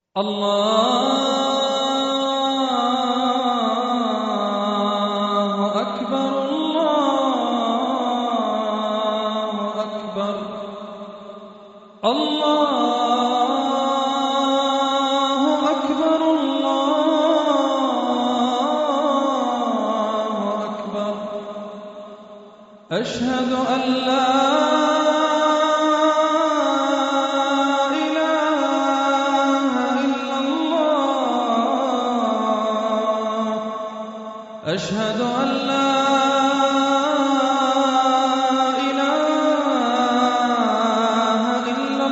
الله أكبر الله أكبر الله أكبر الله أكبر أشهد أن لا أشهد أن لا إله إلا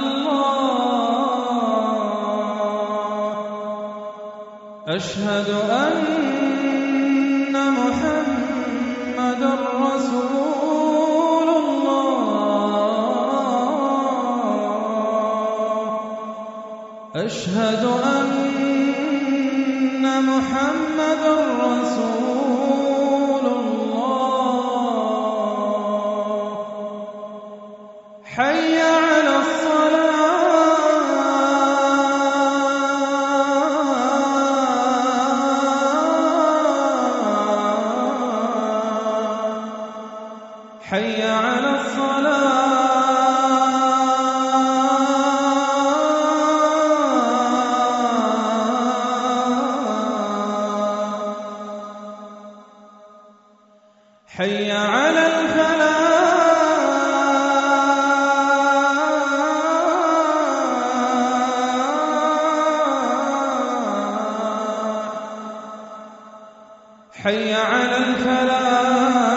الله أشهد أن محمدًا رسول الله أشهد أن محمدًا رسول الله حي على الصلاة حي على الصلاة حي على الفلاح حي على الفلاح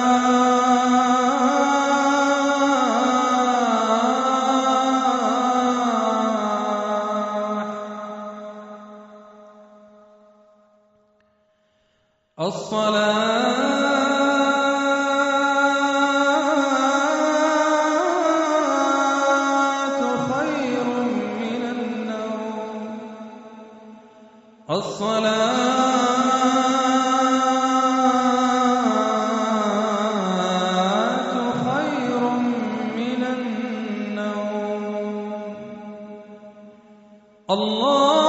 الصلاة الصلاة خير من النوم الله